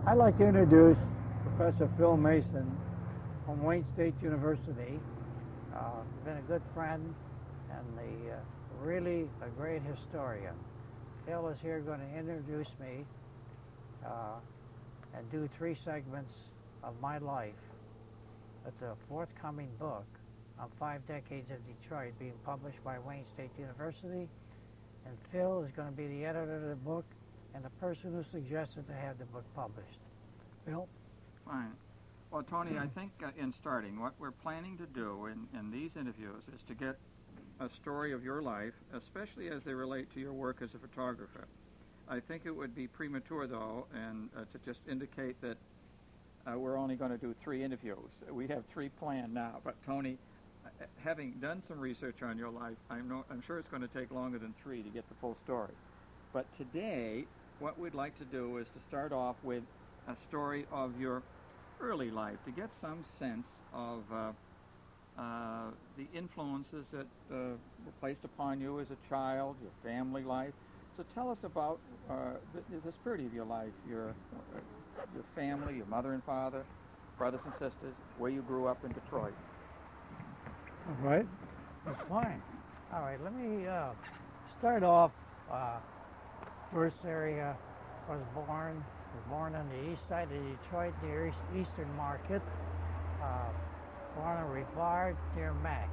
I'd like to introduce Professor Phil Mason from Wayne State University. Been a good friend and really a great historian. Phil is here going to introduce me and do 3 segments of my life. It's a forthcoming book on 5 decades of Detroit being published by Wayne State University. And Phil is going to be the editor of the book and the person who suggested to have the book published. Phil? Fine. Well, Tony, I think in starting, what we're planning to do in these interviews is to get a story of your life, especially as they relate to your work as a photographer. I think it would be premature, though, and to just indicate that we're only going to do 3 interviews. We have 3 planned now, but Tony, having done some research on your life, I'm sure it's going to take longer than 3 to get the full story. But today, what we'd like to do is to start off with a story of your early life, to get some sense of the influences that were placed upon you as a child, your family life. So tell us about the spirit of your life, your family, your mother and father, brothers and sisters, where you grew up in Detroit. All right. That's fine. All right, let me start off. First area was born on the east side of Detroit, near Eastern Market. Born in Rivard, near Mac.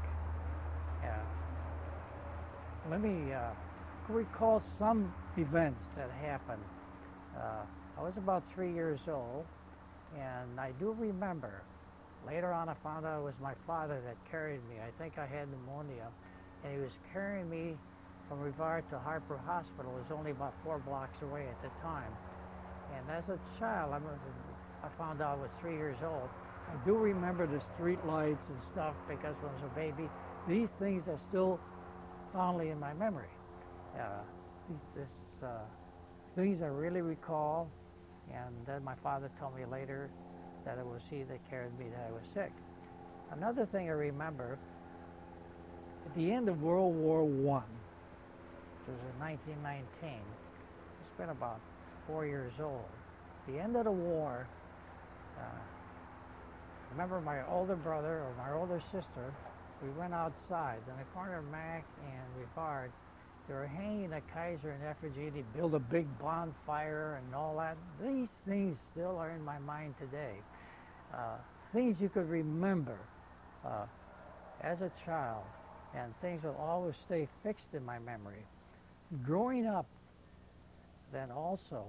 Let me recall some events that happened. I was about 3 years old, and I do remember. Later on, I found out it was my father that carried me. I think I had pneumonia, and he was carrying me from Rivard to Harper Hospital. It was only about 4 blocks away at the time. And as a child, I found out I was 3 years old. I do remember the street lights and stuff because when I was a baby, these things are still fondly in my memory. Things I really recall, and then my father told me later that it was he that carried me, that I was sick. Another thing I remember, at the end of World War I, which was in 1919, it's been about 4 years old. At the end of the war, I remember my older brother or my older sister, we went outside. In the corner of Mac and Rivard, they were hanging a Kaiser in effigy. They built a big bonfire and all that. These things still are in my mind today. Things you could remember as a child, and things will always stay fixed in my memory. Growing up, then also,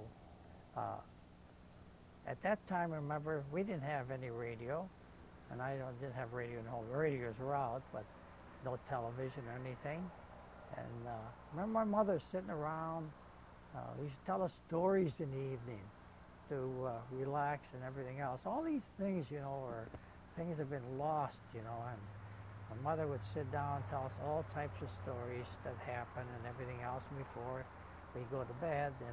at that time, remember, we didn't have any radio, and I didn't have radio in the home. Radios were out, but no television or anything. And remember my mother sitting around, she used to tell us stories in the evening to relax and everything else. All these things, are things have been lost, and my mother would sit down and tell us all types of stories that happened and everything else before we go to bed, and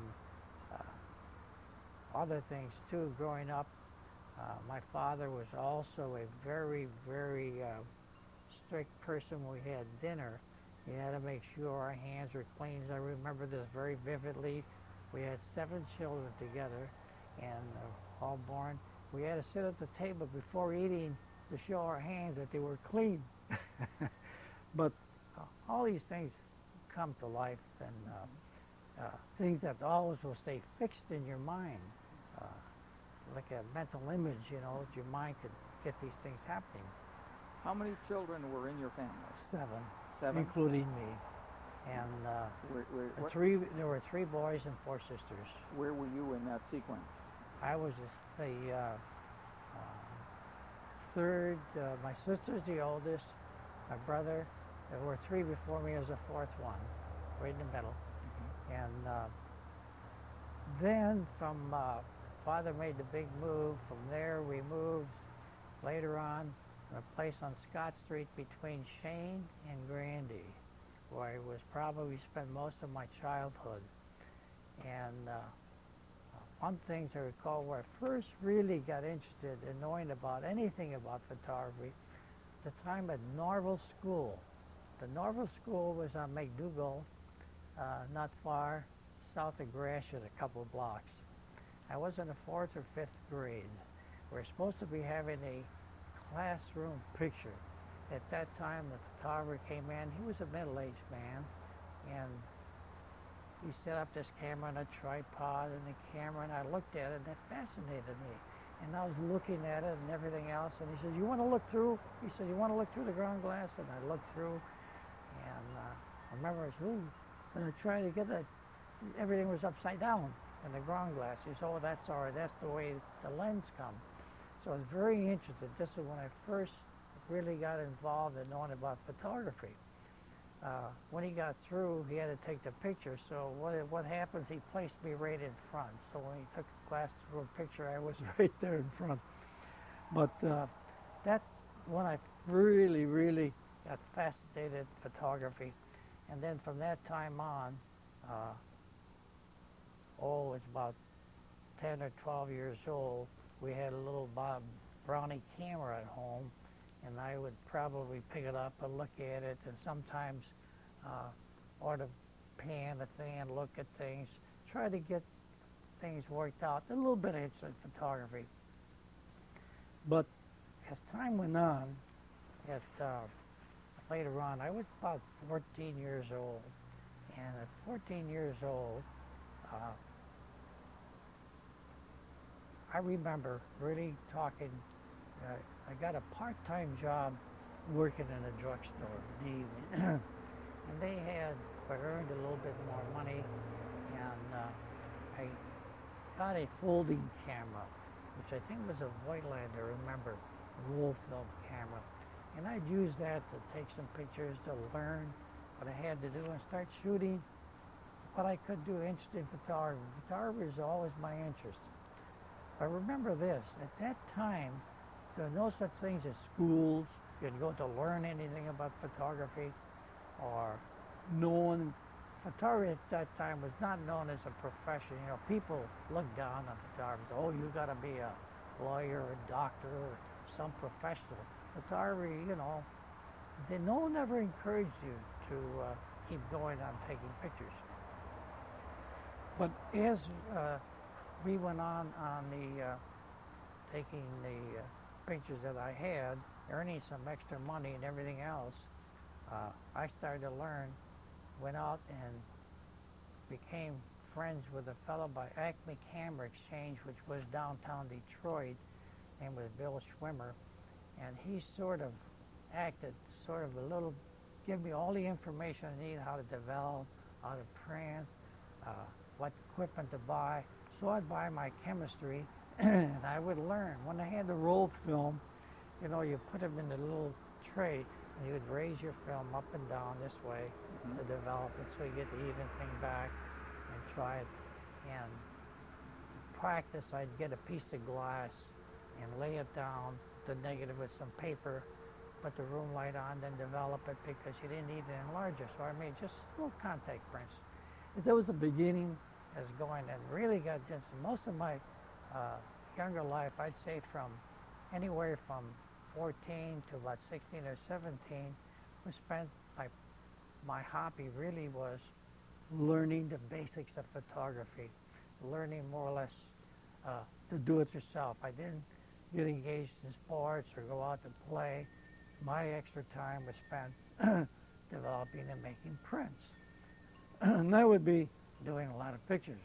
other things too. Growing up, my father was also a very, very strict person. When we had dinner, he had to make sure our hands were clean. I remember this very vividly. We had 7 children together, and all born. We had to sit at the table before eating to show our hands that they were clean. But all these things come to life, and things that always will stay fixed in your mind, like a mental image, your mind could get these things happening. How many children were in your family? 7. 7? Including me. And there were 3 boys and 4 sisters. Where were you in that sequence? I was the third. My sister's the oldest. My brother, there were 3 before me, as the 4th one, right in the middle. Mm-hmm. And then from father made the big move. From there we moved later on to a place on Scott Street between Shane and Grandy, where I was probably spent most of my childhood. And one thing to recall, where I first really got interested in knowing about anything about photography, at the time at Norval School. The Norval School was on McDougall, not far south of Gratiot, a couple of blocks. I was in the 4th or 5th grade. We're supposed to be having a classroom picture. At that time, the photographer came in. He was a middle-aged man, and he set up this camera on a tripod and the camera, and I looked at it, and it fascinated me. And I was looking at it and everything else, and he said, "You want to look through?" He said, "You want to look through the ground glass?" And I looked through, and I remember I said, "Ooh," and I tried to get it. Everything was upside down in the ground glass. He said, "Oh, that's all right. That's the way the lens comes." So I was very interested. This is when I first really got involved in knowing about photography. When he got through, he had to take the picture. So what happens, he placed me right in front. So when he took the classroom picture, I was right there in front. But that's when I really, really got fascinated in photography. And then from that time on, it's about 10 or 12 years old, we had a little Bob Brownie camera at home, and I would probably pick it up and look at it, and sometimes or to pan the thing and look at things, try to get things worked out. A little bit of interest in photography. But as time went on, later on, I was about 14 years old, and at 14 years old, I remember really talking. I got a part-time job working in a drugstore in the evening, and they had, I earned a little bit more money, and I got a folding camera, which I think was a Voigtlander, I remember, roll film camera. And I'd use that to take some pictures, to learn what I had to do and start shooting what I could do. Interested in photography. Photography is always my interest. But remember this, at that time, there were no such things as schools. You'd go to learn anything about photography, or known. Photography at that time was not known as a profession. You know, people looked down on photographers. Oh, you got to be a lawyer, a doctor, or some professional. Photography, you know, no one ever encouraged you to keep going on taking pictures. But as we went on taking the pictures that I had, earning some extra money and everything else, I started to learn, went out and became friends with a fellow by Acme Camera Exchange, which was downtown Detroit, and was Bill Schwimmer. And he sort of acted sort of a little, give me all the information I need, how to develop, how to print, what equipment to buy. So I'd buy my chemistry, and I would learn. When I had the roll film, you know, you put them in the little tray, and you would raise your film up and down this way to develop it, so you get the even thing back and try it. And to practice, I'd get a piece of glass and lay it down, the negative with some paper, put the room light on, then develop it, because you didn't need an enlarger. So I made just little contact prints. That was the beginning as going, and really got into most of my younger life. I'd say from anywhere from 14 to about 16 or 17 was spent, my hobby really was learning the basics of photography, learning more or less to do it yourself. I didn't get engaged in sports or go out to play. My extra time was spent developing and making prints. And I would be doing a lot of pictures.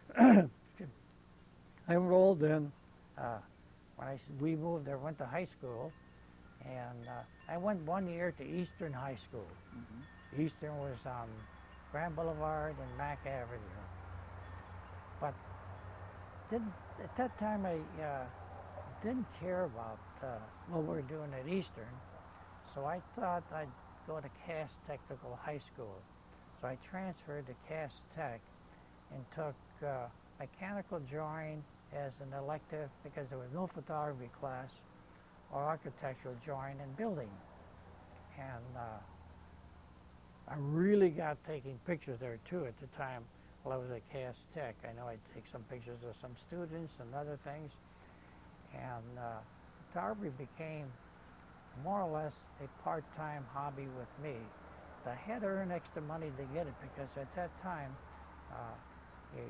I enrolled in, when we moved there, went to high school, and I went 1 year to Eastern High School. Eastern was on Grand Boulevard and Mack Avenue. But at that time, I didn't care about what we were doing at Eastern, so I thought I'd go to Cass Technical High School. So I transferred to Cass Tech and took mechanical drawing as an elective, because there was no photography class, or architectural drawing and building. And I really got taking pictures there too at the time while I was at Cass Tech. I know I'd take some pictures of some students and other things. And photography became more or less a part-time hobby with me. I had to earn extra money to get it, because at that time,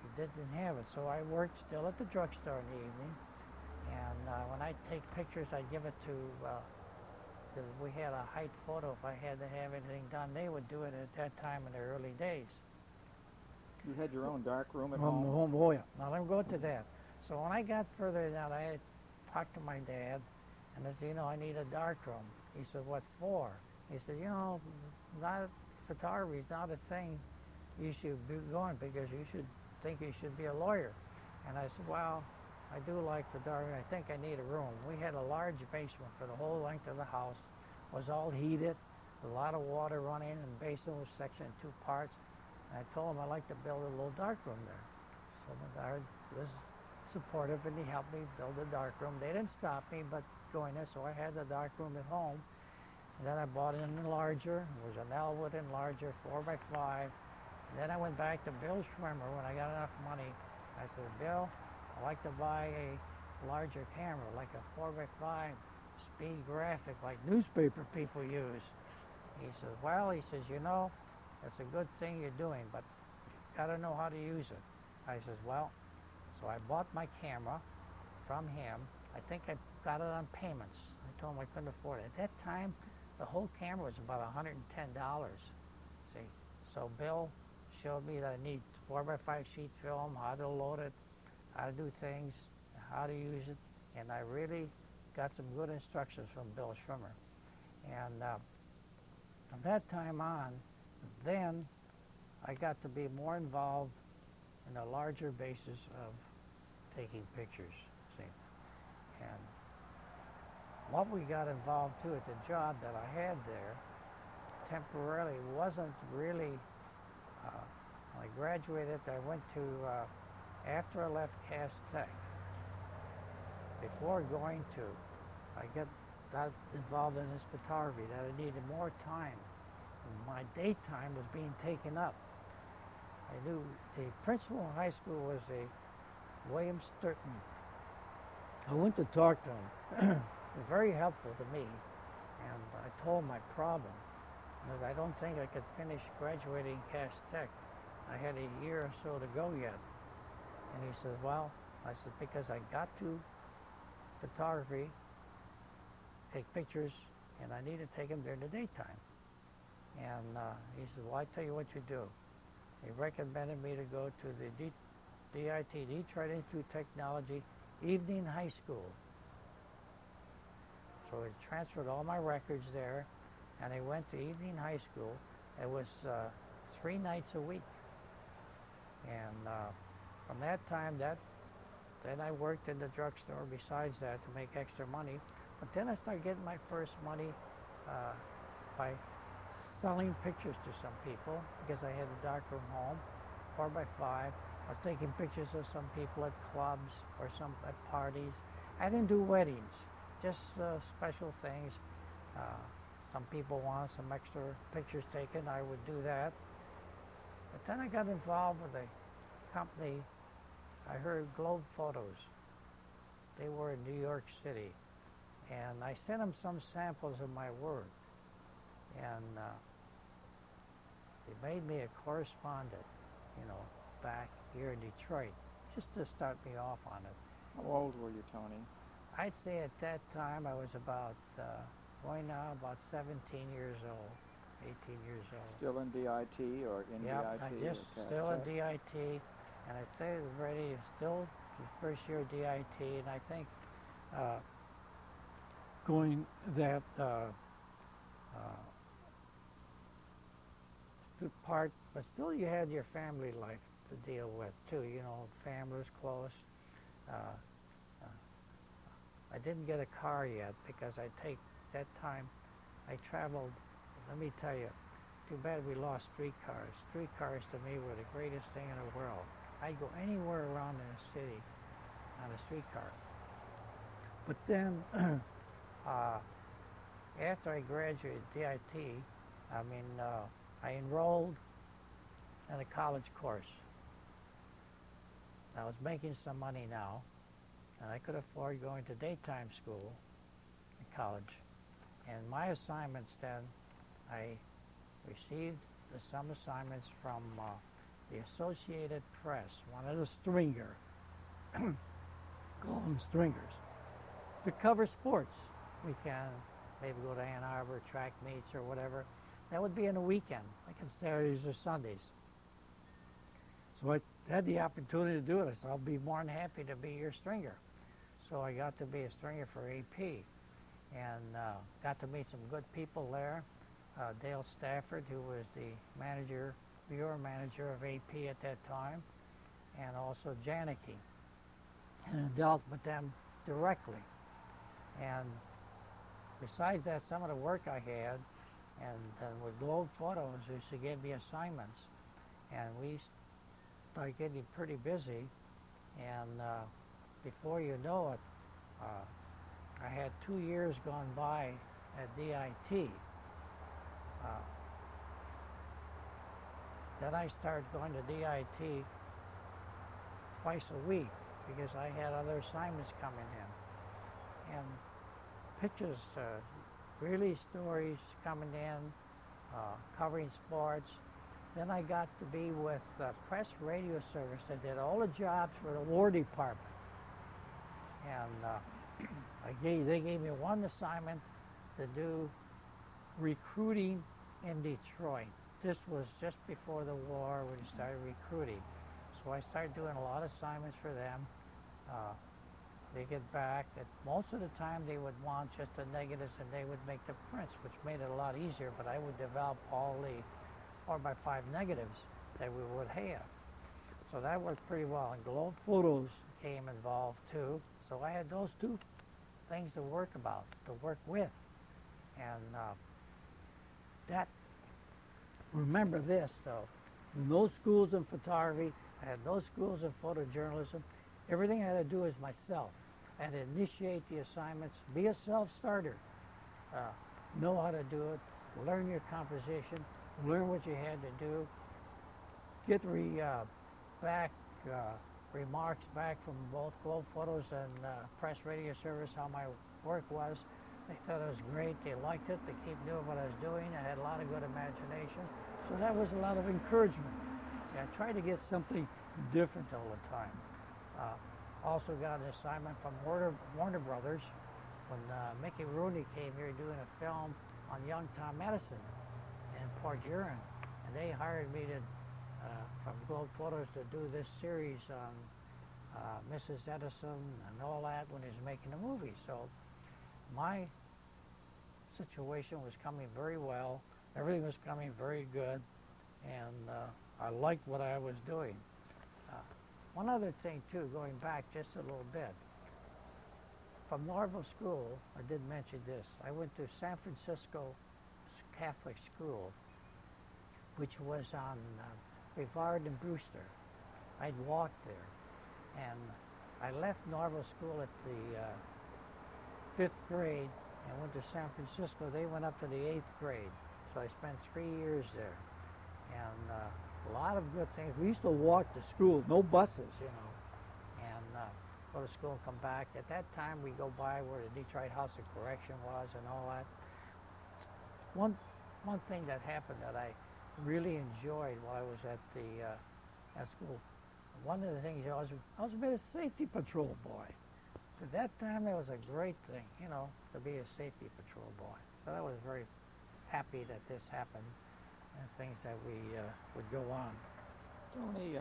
he didn't have it. So I worked still at the drugstore in the evening, and when I take pictures, I give it to, because we had a height photo. If I had to have anything done, they would do it at that time in the early days. You had your own dark room at home? Oh, yeah. Now, let me go to that. So when I got further down, I talked to my dad, and I said, you know, I need a dark room. He said, what for? He said, you know, not photography is not a thing you should be going, because you should think you should be a lawyer. And I said, well, I do like photography. I think I need a room. We had a large basement for the whole length of the house. It was all heated, a lot of water running, and the basement was sectioned in 2 parts. And I told him I'd like to build a little dark room there. So I was supportive, and he helped me build a dark room. They didn't stop me, but going there, so I had the dark room at home. And then I bought an enlarger. It was an Elwood enlarger, 4x5. And then I went back to Bill Schwimmer when I got enough money. I said, Bill, I'd like to buy a larger camera, like a 4x5 speed graphic, like newspaper people use. He says, well, he says, you know, that's a good thing you're doing, but you got to know how to use it. I says, well, so I bought my camera from him. I think I got it on payments. I told him I couldn't afford it. At that time, the whole camera was about $110. See, so Bill showed me that I need 4x5 sheet film, how to load it, how to do things, how to use it, and I really got some good instructions from Bill Schwimmer. And from that time on, then I got to be more involved in a larger basis of taking pictures, see. And what we got involved too at the job that I had there temporarily wasn't really, when I graduated, I went to, after I left Cass Tech, before going to, I got involved in this photography, that I needed more time. My daytime was being taken up. I knew the principal in high school was a William Sturton. I went to talk to him. He was very helpful to me, and I told him my problem. Because I don't think I could finish graduating Cass Tech. I had a year or so to go yet. And he said, well, I said, because I got to photography, take pictures, and I need to take them during the daytime. And he said, well, I tell you what you do. He recommended me to go to the DIT, Detroit Institute of Technology, evening high school. So he transferred all my records there, and I went to evening high school. It was 3 nights a week. And from that time, then I worked in the drugstore besides that to make extra money. But then I started getting my first money by selling pictures to some people, because I had a darkroom home, 4x5. I was taking pictures of some people at clubs or some at parties. I didn't do weddings, just special things. Some people wanted some extra pictures taken, I would do that. But then I got involved with a company, I heard Globe Photos. They were in New York City. And I sent them some samples of my work. And they made me a correspondent, you know, back here in Detroit, just to start me off on it. How old were you, Tony? I'd say at that time I was about, going now, about 17 years old, 18 years old. Still in DIT or in yep, DIT? I just still in DIT, and I say it was ready, still the first year of DIT, and I think going that part, but still you had your family life to deal with too, you know, family was close. I didn't get a car yet because that time I traveled, let me tell you, too bad we lost streetcars. Streetcars to me were the greatest thing in the world. I'd go anywhere around in the city on a streetcar. But then, after I graduated DIT, I enrolled in a college course. I was making some money now, and I could afford going to daytime school in college. And my assignments then, I received some assignments from the Associated Press wanted a stringer, call them stringers, to cover sports. We can maybe go to Ann Arbor, track meets or whatever. That would be in a weekend, like on Saturdays or Sundays. So I had the opportunity to do it. I said, I'll be more than happy to be your stringer. So I got to be a stringer for AP and got to meet some good people there. Dale Stafford, who was the bureau manager of AP at that time, and also Janicki. And I dealt with them directly. And besides that, some of the work I had, and with Globe Photos, used to give me assignments. And we started getting pretty busy. And before you know it, I had 2 years gone by at DIT. Then I started going to DIT twice a week because I had other assignments coming in. And pictures, really stories coming in, covering sports. Then I got to be with Press Radio Service that did all the jobs for the War Department. And they gave me one assignment to do recruiting in Detroit. This was just before the war when we started recruiting. So I started doing a lot of assignments for them. They get back. Most of the time they would want just the negatives and they would make the prints, which made it a lot easier, but I would develop all the 4x5 negatives that we would have. So that worked pretty well. And Globe Photos came involved too. So I had those two things to work with. And remember this though, no schools in photography, I had no schools in photojournalism. Everything I had to do is myself. I had to initiate the assignments, be a self-starter, know how to do it, learn your composition, learn what you had to do, get remarks back from both Globe Photos and Press Radio Service how my work was. They thought it was great. They liked it. They kept doing what I was doing. I had a lot of good imagination. So that was a lot of encouragement. See, I tried to get something different all the time. Also got an assignment from Warner Brothers when Mickey Rooney came here doing a film on young Tom Edison in Port Huron. And they hired me from Globe Photos to do this series on Mrs. Edison and all that when he was making the movie. So my situation was coming very well. Everything was coming very good, and I liked what I was doing. One other thing, too, going back just a little bit. From Norville School, I did mention this, I went to San Francisco Catholic School, which was on Brevard and Brewster. I'd walked there, and I left Norville School at the 5th grade and went to San Francisco. They went up to the 8th grade, so I spent 3 years there. And a lot of good things. We used to walk to school, no buses, and go to school and come back. At that time, we go by where the Detroit House of Correction was and all that. One thing that happened that I really enjoyed while I was at school, one of the things, I was a bit of a safety patrol boy. At that time, it was a great thing, to be a safety patrol boy. So I was very happy that this happened and things that we would go on. Tony,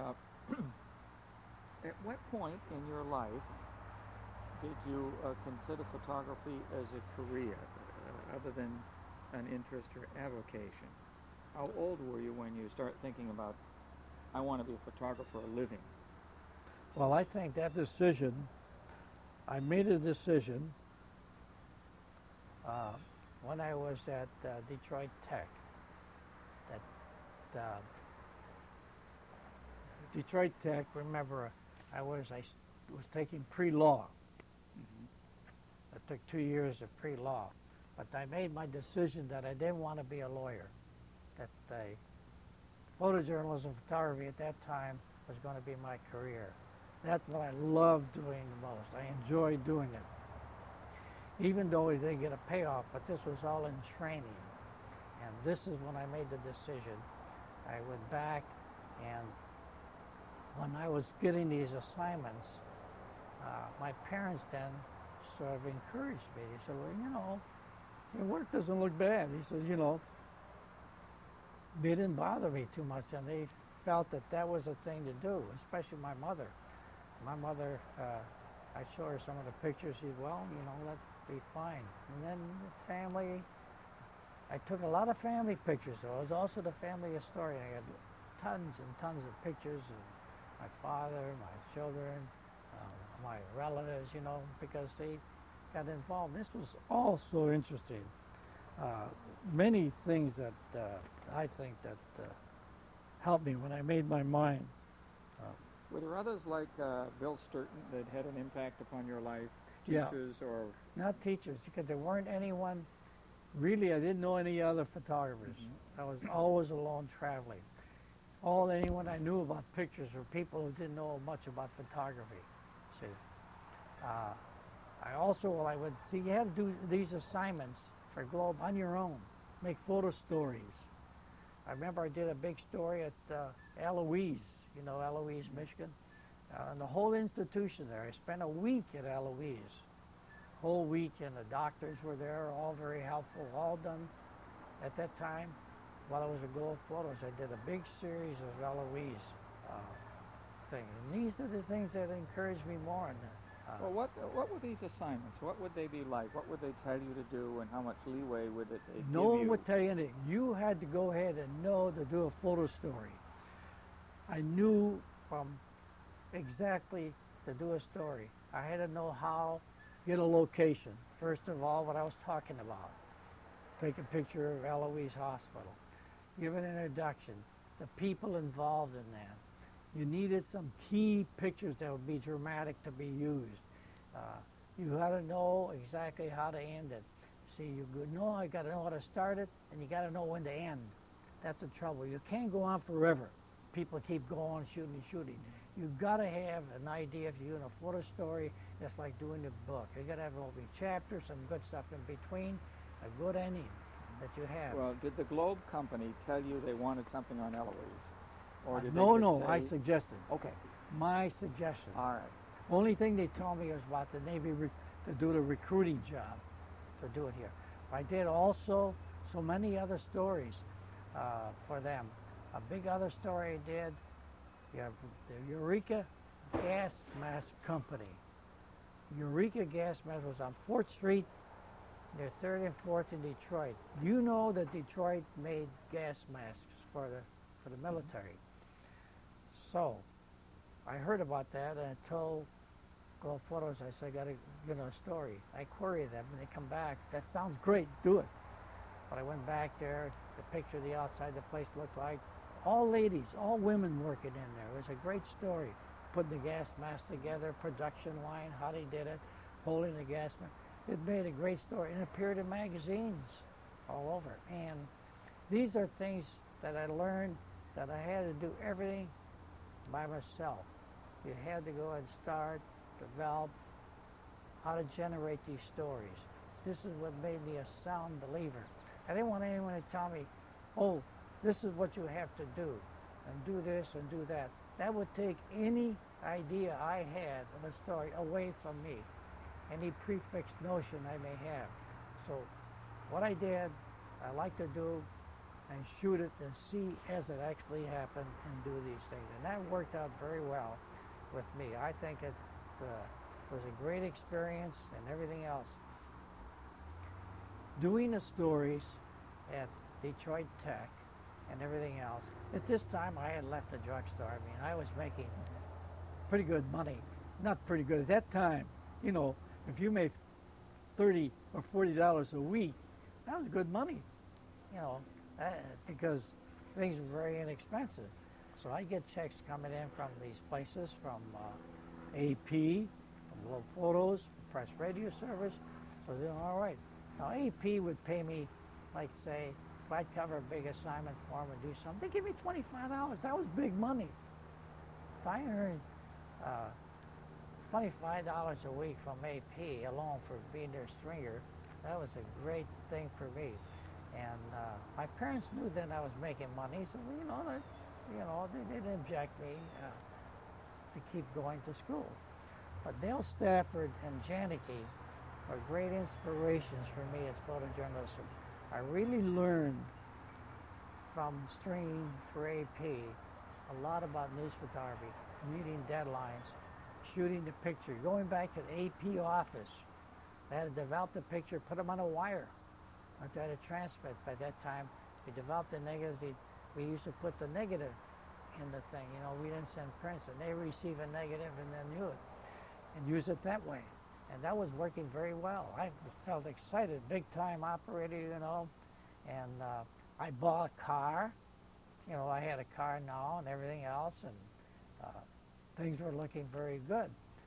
at what point in your life did you consider photography as a career, other than an interest or avocation? How old were you when you start thinking about, I want to be a photographer for a living? Well, I think that decision, I made a decision when I was at Detroit Tech. Detroit Tech, remember, I was taking pre-law. I took 2 years of pre-law, but I made my decision that I didn't want to be a lawyer, that photojournalism, photography at that time was going to be my career. That's what I loved doing the most. I enjoyed doing it, even though I didn't get a payoff, but this was all in training. And this is when I made the decision. I went back and when I was getting these assignments, my parents then sort of encouraged me. They said, well, you know, your work doesn't look bad. He says, you know, they didn't bother me too much, and they felt that that was a thing to do, especially my mother. My mother, I show her some of the pictures. She said, well, you know, that'd be fine. And then the family, I took a lot of family pictures. So I was also the family historian. I had tons and tons of pictures of my father, my children, my relatives, you know, because they got involved. This was all so interesting. Many things that I think that helped me when I made my mind. Were there others like Bill Sturton that had an impact upon your life? Yeah. Teachers or? Not teachers, because there weren't anyone, really, I didn't know any other photographers. I was always alone traveling. Anyone I knew about pictures were people who didn't know much about photography. See, I also, well, I would see, you had to do these assignments for Globe on your own, make photo stories. I remember I did a big story at Eloise, you know, Eloise, Michigan, and the whole institution there. I spent a week at Eloise, whole week, and the doctors were there, all very helpful, all done at that time. While I was at Globe Photos, I did a big series of Eloise things. And these are the things that encouraged me more. Well, what were these assignments? What would they be like? What would they tell you to do, and how much leeway would they give you? No one would tell you anything. You had to go ahead and know to do a photo story. I knew from exactly to do a story. I had to know how, get a location. First of all, what I was talking about. Take a picture of Eloise Hospital. Give an introduction. The people involved in that. You needed some key pictures that would be dramatic to be used. You had to know exactly how to end it. See, you know, I got to know how to start it, and you got to know when to end. That's the trouble. You can't go on forever. People keep going, shooting. You've got to have an idea. If you're doing a photo story, it's like doing a book. You got to have opening chapters, some good stuff in between, a good ending that you have. Well, did the Globe Company tell you they wanted something on Eloise? Or did No, they just say, I suggested. Okay. My suggestion. All right. Only thing they told me was about the Navy to do the recruiting job, to do it here. I did also so many other stories for them. A big other story I did, the Eureka Gas Mask Company. Eureka Gas Mask was on 4th Street, near 3rd and 4th in Detroit. You know that Detroit made gas masks for the military. So I heard about that, and I told Globe Photos, I said, I got to get a story. I queried them, and they come back. That sounds great, do it. But I went back there, the picture of the outside the place looked like all ladies, all women working in there. It was a great story. Putting the gas mask together, production line, how they did it, holding the gas mask. It made a great story, and it appeared in magazines all over. And these are things that I learned that I had to do everything by myself. You had to go and start, develop how to generate these stories. This is what made me a sound believer. I didn't want anyone to tell me, oh, this is what you have to do, and do this and do that. That would take any idea I had of a story away from me, any prefixed notion I may have. So what I did, I like to do and shoot it and see as it actually happened and do these things. And that worked out very well with me. I think it was a great experience and everything else. Doing the stories at Detroit Tech and everything else. At this time, I had left the drugstore. I mean, I was making pretty good money. Not pretty good. At that time, you know, if you made $30 or $40 a week, that was good money, you know, because things were very inexpensive. So I get checks coming in from these places, from AP, from Globe Photos, Press Radio Service. So they're all right. Now AP would pay me, like say, if I'd cover a big assignment for them and do something, they give me $25. That was big money. If I earned $25 a week from AP alone for being their stringer, that was a great thing for me. And my parents knew then I was making money, so they didn't object me. to keep going to school. But Dale Stafford and Janicki are great inspirations for me as photojournalism. I really learned from Stream for AP a lot about news photography, meeting deadlines, shooting the picture, going back to the AP office. They had to develop the picture, put them on a wire, and try to transmit. By that time, we developed the negative. We used to put the negative in the thing. You know, we didn't send prints, and they receive a negative and then knew it and use it that way. And that was working very well. I felt excited, big time operator, you know, and I bought a car. You know, I had a car now and everything else, and things were looking very good.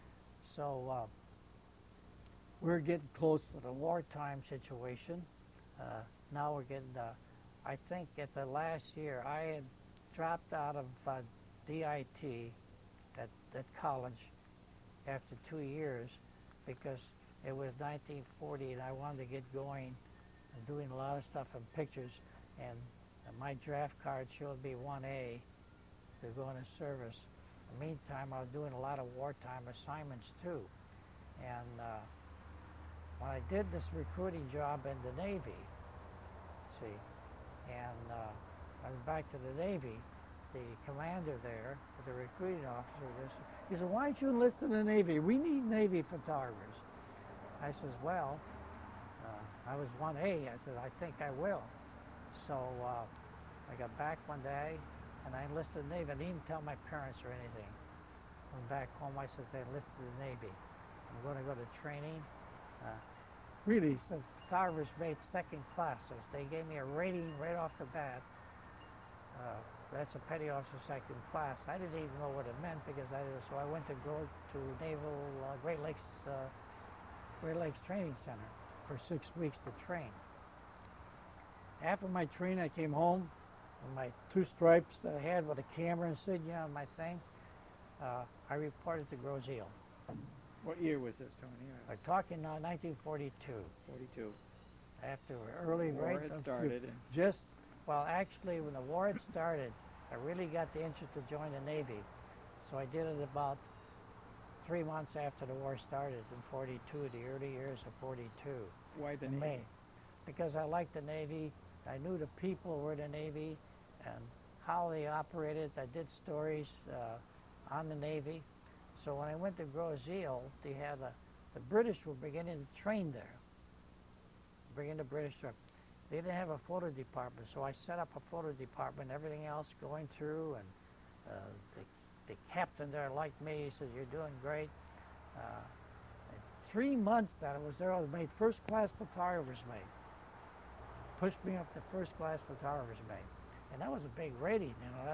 So we're getting close to the wartime situation. Now we're getting, I think at the last year, I had dropped out of DIT at college after 2 years because it was 1940 and I wanted to get going and doing a lot of stuff in pictures, and my draft card showed me 1A to go into service. In the meantime, I was doing a lot of wartime assignments too. And when I did this recruiting job in the Navy, see, and I went back to the Navy, the commander there, the recruiting officer, he said, "Why don't you enlist in the Navy? We need Navy photographers." I says, "Well, I was 1A. I said, I think I will." So I got back one day and I enlisted in the Navy. I didn't even tell my parents or anything. Went back home, I said, I enlisted in the Navy. I'm going to go to training. Really, so photographers made second class. So they gave me a rating right off the bat. That's a petty officer second class. I didn't even know what it meant because so I went to go to Naval Great Lakes Training Center for 6 weeks to train. After my training, I came home with my 2 stripes that I had with a camera insignia on my thing. I reported to Grozeal. What year was this, Tony? We're talking 1942. 42. After early The war had started. Well, actually, when the war had started, I really got the interest to join the Navy. So I did it about 3 months after the war started in 42, the early years of 42. Why the in Navy? May. Because I liked the Navy. I knew the people were the Navy and how they operated. I did stories on the Navy. So when I went to Grozeal, they had the British were beginning to train there, bringing the British up. They didn't have a photo department, so I set up a photo department, everything else going through, and the captain there liked me. He said, "You're doing great." 3 months that I was there, I was made first-class photographers mate. Pushed me up to first-class photographers mate. And that was a big rating, you know,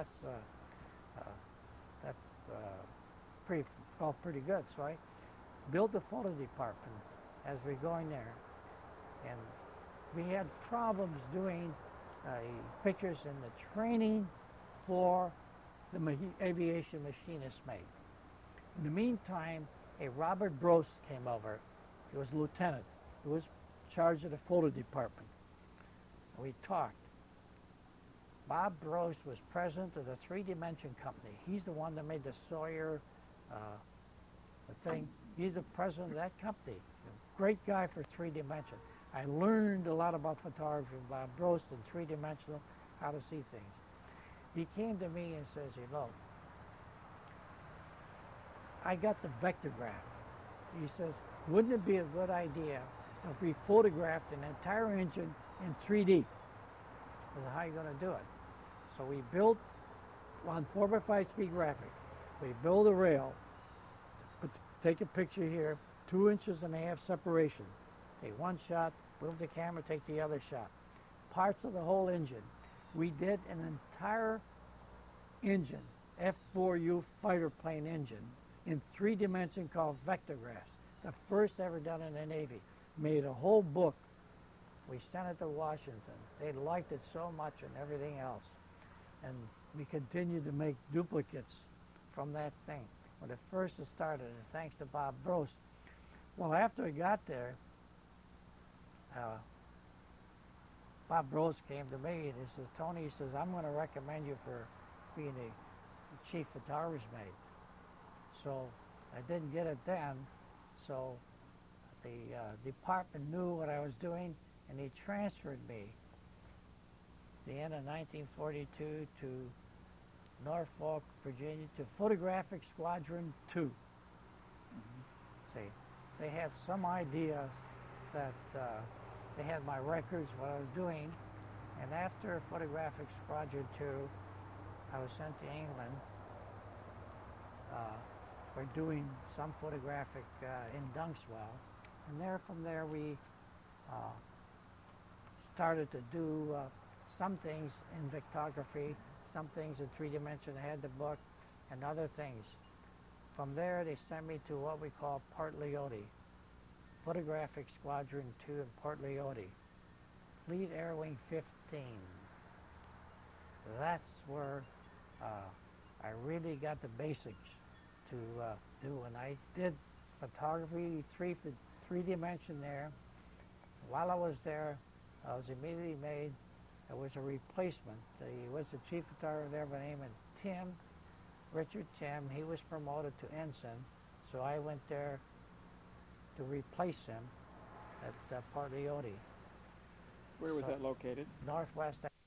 felt pretty good. So I built the photo department as we're going there. And we had problems doing pictures in the training for the aviation machinist mate. In the meantime, a Robert Brost came over. He was lieutenant. He was in charge of the photo department. We talked. Bob Brost was president of the 3 Dimension Company. He's the one that made the Sawyer thing. He's the president of that company. Great guy for 3 Dimension. I learned a lot about photography from Bob Brost in 3-dimensional, how to see things. He came to me and says, "You know, I got the Vectograph." He says, "Wouldn't it be a good idea if we photographed an entire engine in 3D? I said, "How are you going to do it?" So we built on 4x5 speed graphic. We build a rail, take a picture here, 2.5 inches separation. Take one shot, move the camera, take the other shot. Parts of the whole engine. We did an entire engine, F-4U fighter plane engine, in 3 dimension called Vectographs. The first ever done in the Navy. Made a whole book. We sent it to Washington. They liked it so much and everything else. And we continued to make duplicates from that thing. When it first started, and thanks to Bob Brost. Well, after I got there, Bob Brost came to me and he says, "Tony," he says, "I'm going to recommend you for being a chief photographer's mate." So I didn't get it then. So the department knew what I was doing, and he transferred me the end of 1942 to Norfolk, Virginia, to Photographic Squadron 2. See, they had some idea that they had my records, what I was doing, and after Photographic Squadron 2, I was sent to England for doing some photographic in Dunkswell, and from there we started to do some things in victography, some things in three-dimension. I had the book, and other things. From there, they sent me to what we call Port Lyoty, Photographic Squadron 2 in Port Lyoty, Fleet Air Wing 15. That's where I really got the basics to do. And I did photography, three-dimension there. While I was there, I was immediately made, there was a replacement. There was a chief photographer there by the name of Richard Tim. He was promoted to ensign, so I went there to replace him at Port Lyoty. Where was that located? Northwest